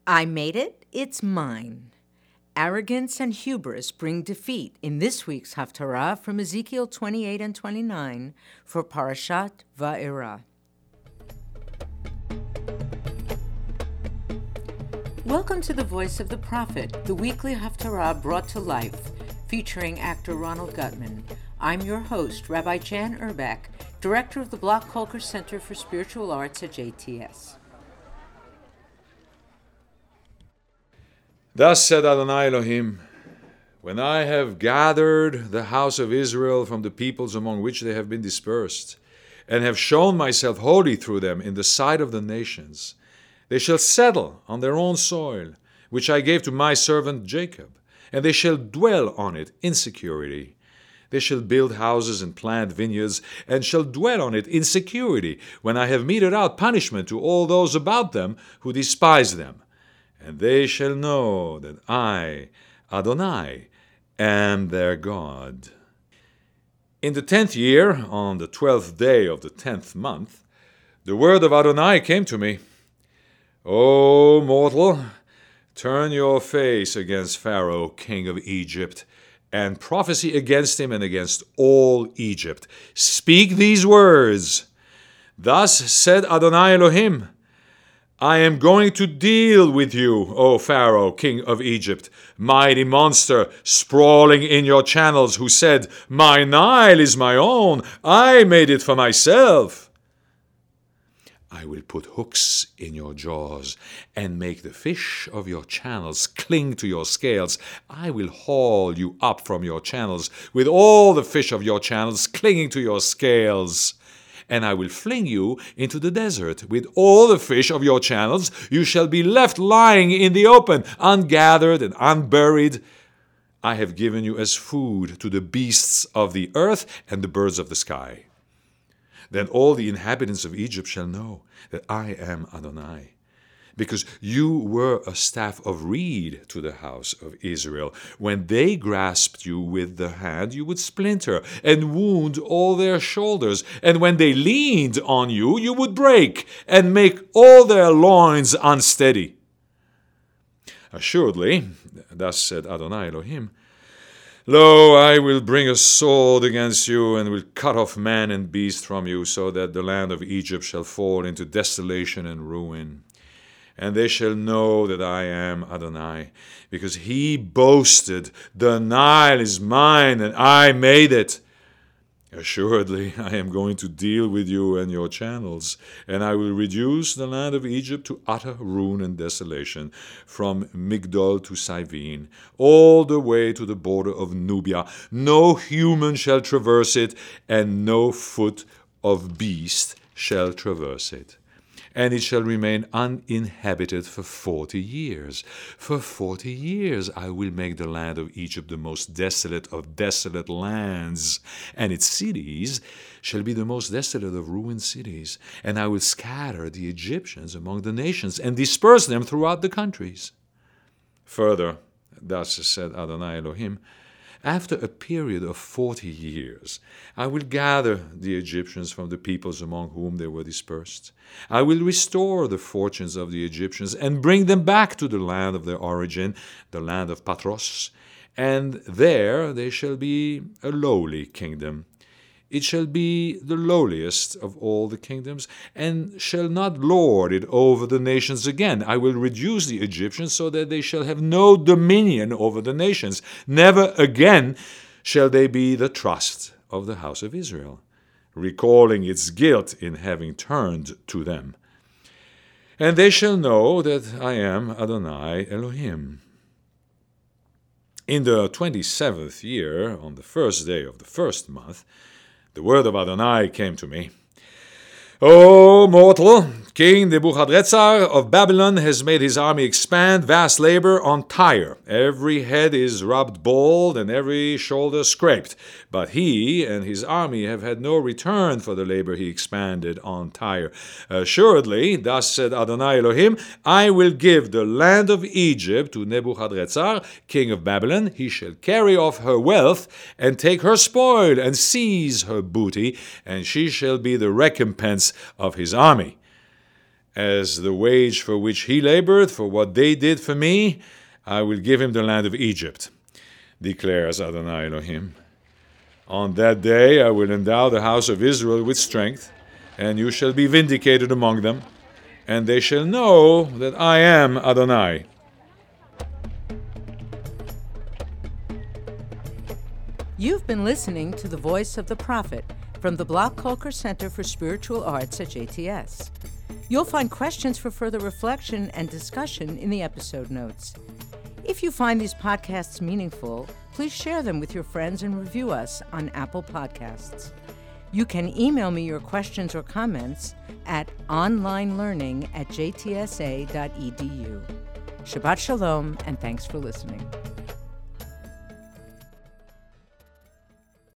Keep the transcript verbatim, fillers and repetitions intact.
I made it, it's mine. Arrogance and hubris bring defeat in this week's Haftarah from Ezekiel twenty-eight and twenty-nine for Parashat Va'era. Welcome to the Voice of the Prophet, the weekly Haftarah brought to life, featuring actor Ronald Gutman. I'm your host, Rabbi Jan Urbach, director of the Bloch Kolker Center for Spiritual Arts at J T S. Thus said Adonai Elohim, when I have gathered the house of Israel from the peoples among which they have been dispersed, and have shown myself holy through them in the sight of the nations, they shall settle on their own soil, which I gave to my servant Jacob, and they shall dwell on it in security. They shall build houses and plant vineyards, and shall dwell on it in security, when I have meted out punishment to all those about them who despise them. And they shall know that I, Adonai, am their God. In the tenth year, on the twelfth day of the tenth month, the word of Adonai came to me. O mortal, turn your face against Pharaoh, king of Egypt, and prophesy against him and against all Egypt. Speak these words. Thus said Adonai Elohim, I am going to deal with you, O Pharaoh, king of Egypt, mighty monster, sprawling in your channels, who said, My Nile is my own, I made it for myself. I will put hooks in your jaws and make the fish of your channels cling to your scales. I will haul you up from your channels with all the fish of your channels clinging to your scales. And I will fling you into the desert with all the fish of your channels. You shall be left lying in the open, ungathered and unburied. I have given you as food to the beasts of the earth and the birds of the sky. Then all the inhabitants of Egypt shall know that I am Adonai, because you were a staff of reed to the house of Israel. When they grasped you with the hand, you would splinter and wound all their shoulders. And when they leaned on you, you would break and make all their loins unsteady. Assuredly, thus said Adonai Elohim, Lo, I will bring a sword against you, and will cut off man and beast from you, so that the land of Egypt shall fall into desolation and ruin. And they shall know that I am Adonai, because he boasted, The Nile is mine, and I made it. Assuredly, I am going to deal with you and your channels, and I will reduce the land of Egypt to utter ruin and desolation, from Migdol to Sivene, all the way to the border of Nubia. No human shall traverse it, and no foot of beast shall traverse it. And it shall remain uninhabited for forty years. For forty years I will make the land of Egypt the most desolate of desolate lands, and its cities shall be the most desolate of ruined cities. And I will scatter the Egyptians among the nations, and disperse them throughout the countries. Further, thus said Adonai Elohim, after a period of forty years, I will gather the Egyptians from the peoples among whom they were dispersed. I will restore the fortunes of the Egyptians and bring them back to the land of their origin, the land of Patros, and there they shall be a lowly kingdom. It shall be the lowliest of all the kingdoms, and shall not lord it over the nations again. I will reduce the Egyptians so that they shall have no dominion over the nations. Never again shall they be the trust of the house of Israel, recalling its guilt in having turned to them. And they shall know that I am Adonai Elohim. In the twenty-seventh year, on the first day of the first month, the word of Adonai came to me. O mortal, King Nebuchadrezzar of Babylon has made his army expand vast labor on Tyre. Every head is rubbed bald and every shoulder scraped. But he and his army have had no return for the labor he expanded on Tyre. Assuredly, thus said Adonai Elohim, I will give the land of Egypt to Nebuchadrezzar, king of Babylon. He shall carry off her wealth and take her spoil and seize her booty, and she shall be the recompense of his army. as the wage for which he labored, for what they did for me, I will give him the land of Egypt, declares Adonai Elohim. On that day I will endow the house of Israel with strength, and you shall be vindicated among them, and they shall know that I am Adonai. You've been listening to The Voice of the Prophet from the Block Kolker Center for Spiritual Arts at J T S. You'll find questions for further reflection and discussion in the episode notes. If you find these podcasts meaningful, please share them with your friends and review us on Apple Podcasts. You can email me your questions or comments at onlinelearning at j t s a dot e d u. Shabbat Shalom, and thanks for listening.